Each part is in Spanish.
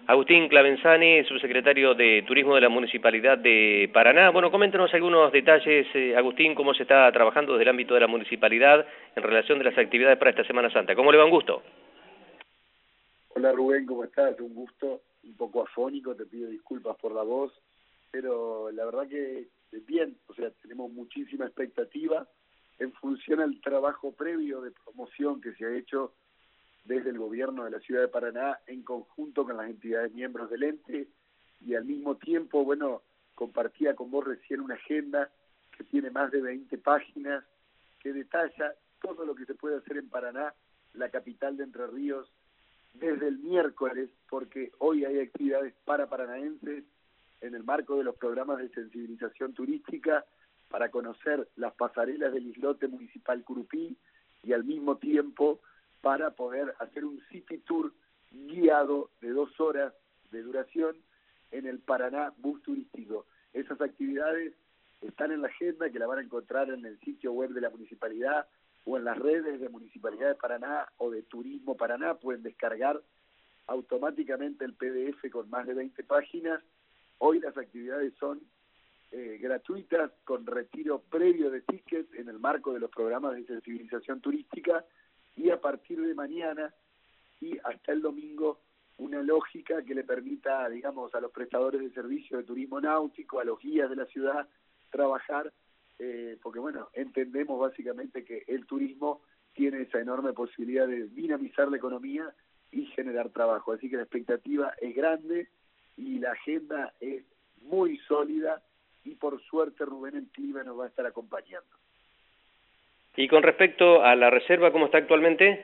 Agustín Clavenzani, subsecretario de Turismo de la Municipalidad de Paraná. Bueno, coméntenos algunos detalles, Agustín, cómo se está trabajando desde el ámbito de la municipalidad en relación de las actividades para esta Semana Santa. ¿Cómo le va? Un gusto. Hola Rubén, ¿cómo estás? Un gusto, un poco afónico, te pido disculpas por la voz, pero la verdad que bien, o sea, tenemos muchísima expectativa en función al trabajo previo de promoción que se ha hecho desde el gobierno de la ciudad de Paraná en conjunto con las entidades miembros del ente, y al mismo tiempo, bueno, compartía con vos recién una agenda que tiene más de 20 páginas, que detalla todo lo que se puede hacer en Paraná, la capital de Entre Ríos, desde el miércoles, porque hoy hay actividades para paranaenses en el marco de los programas de sensibilización turística para conocer las pasarelas del islote municipal Curupí, y al mismo tiempo para poder hacer un city tour guiado de 2 horas de duración en el Paraná Bus Turístico. Esas actividades están en la agenda, que la van a encontrar en el sitio web de la municipalidad o en las redes de Municipalidad de Paraná o de Turismo Paraná. Pueden descargar automáticamente el PDF con más de 20 páginas. Hoy las actividades son gratuitas, con retiro previo de tickets en el marco de los programas de sensibilización turística, y a partir de mañana y hasta el domingo una lógica que le permita, digamos, a los prestadores de servicios de turismo náutico, a los guías de la ciudad, trabajar, porque bueno, entendemos básicamente que el turismo tiene esa enorme posibilidad de dinamizar la economía y generar trabajo. Así que la expectativa es grande y la agenda es muy sólida, y por suerte Rubén, el clima nos va a estar acompañando. Y con respecto a la reserva, ¿cómo está actualmente?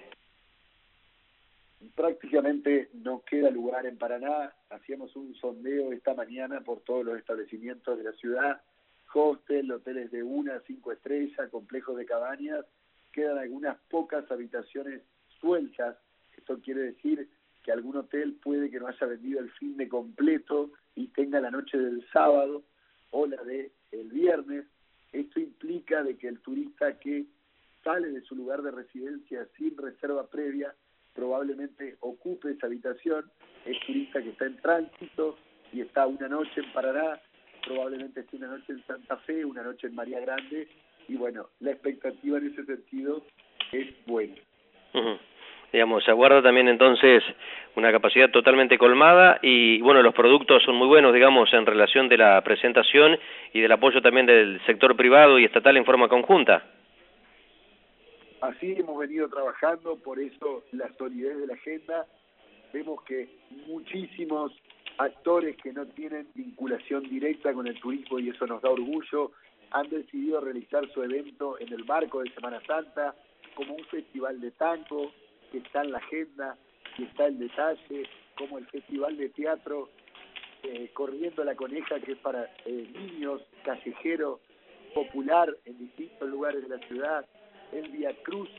Prácticamente no queda lugar en Paraná. Hacíamos un sondeo esta mañana por todos los establecimientos de la ciudad: hostel, hoteles de 1 a 5 estrellas, complejos de cabañas. Quedan algunas pocas habitaciones sueltas. Esto quiere decir que algún hotel puede que no haya vendido el fin de completo y tenga la noche del sábado o la de el viernes. Esto implica de que el turista que sale de su lugar de residencia sin reserva previa probablemente ocupe esa habitación. Es turista que está en tránsito y está una noche en Paraná, probablemente esté una noche en Santa Fe, una noche en María Grande, y bueno, la expectativa en ese sentido es buena. Digamos, se aguarda también entonces una capacidad totalmente colmada, y bueno, los productos son muy buenos, digamos, en relación de la presentación y del apoyo también del sector privado y estatal en forma conjunta. Así hemos venido trabajando, por eso la solidez de la agenda. Vemos que muchísimos actores que no tienen vinculación directa con el turismo, y eso nos da orgullo, han decidido realizar su evento en el marco de Semana Santa, como un festival de tango que está en la agenda y está el detalle, como el festival de teatro Corriendo la Coneja, que es para niños, callejero, popular en distintos lugares de la ciudad. El Via Crucis,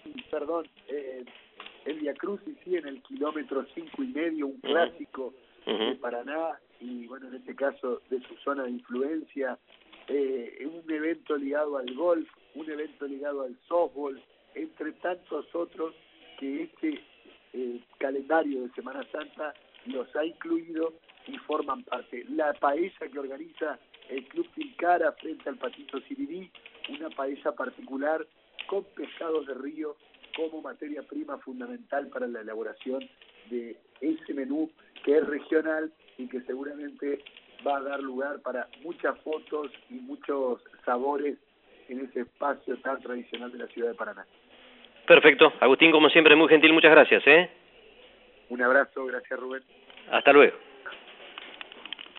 sí, en el kilómetro 5,5, un clásico de Paraná, y bueno, en este caso de su zona de influencia, un evento ligado al golf, un evento ligado al softball, entre tantos otros que este calendario de Semana Santa los ha incluido y forman parte. La paella que organiza el Club Tilcara frente al Patito Sirirí, una paella particular con pescados de río como materia prima fundamental para la elaboración de ese menú que es regional y que seguramente va a dar lugar para muchas fotos y muchos sabores en ese espacio tan tradicional de la ciudad de Paraná. Perfecto. Agustín, como siempre, muy gentil, muchas gracias. Un abrazo, gracias Rubén. Hasta luego.